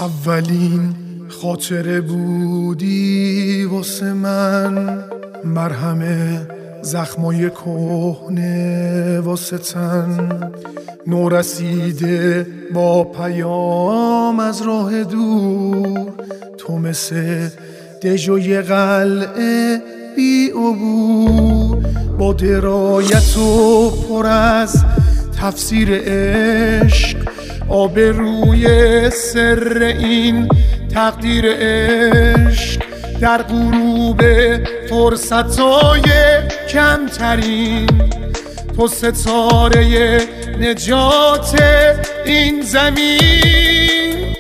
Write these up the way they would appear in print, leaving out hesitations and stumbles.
اولین خاطره بودی واسه من، مرهم زخمای کهنه واسه تن، نورسیده با پیام از راه دور، تو مثل دژوی قلعه بی عبور، با درایت و پر از تفسیر عشق، آب روی سر این تقدیر عشق، در غروب فرصتای کمترین، تو ستاره نجات این زمین،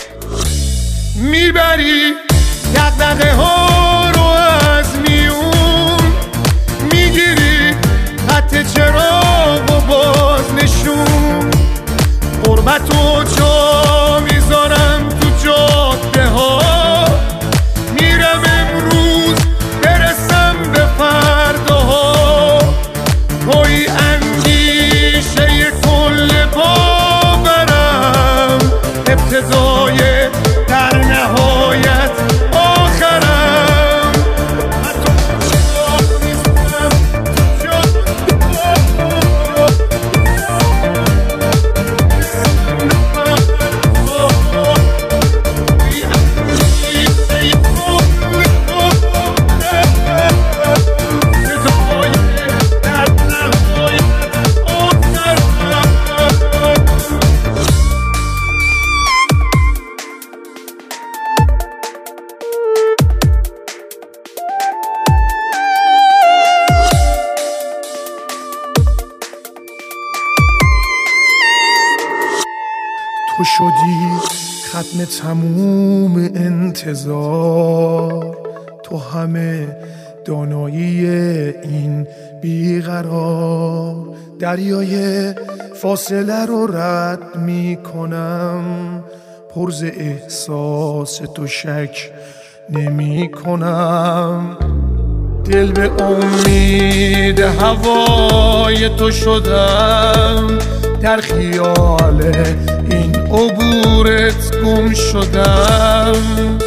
میبری دغدغه ها رو از میون، میگیری خط چراغ و باز نشون، غربت و جا میذارم تو جاده ها، میرم امروز برسم به فرداها، توی اندیشه کل باورم، ابتدای در نهایت آخرم، حتی جا میذارم تو شدی ختم تموم انتظار، تو همه دانایی این بیقرار، دریای فاصله رو رد می کنم، پر ز احساس تو شک نمی کنم، دل به امید هوای تو شدم، در خیال این عبورت گم شدم.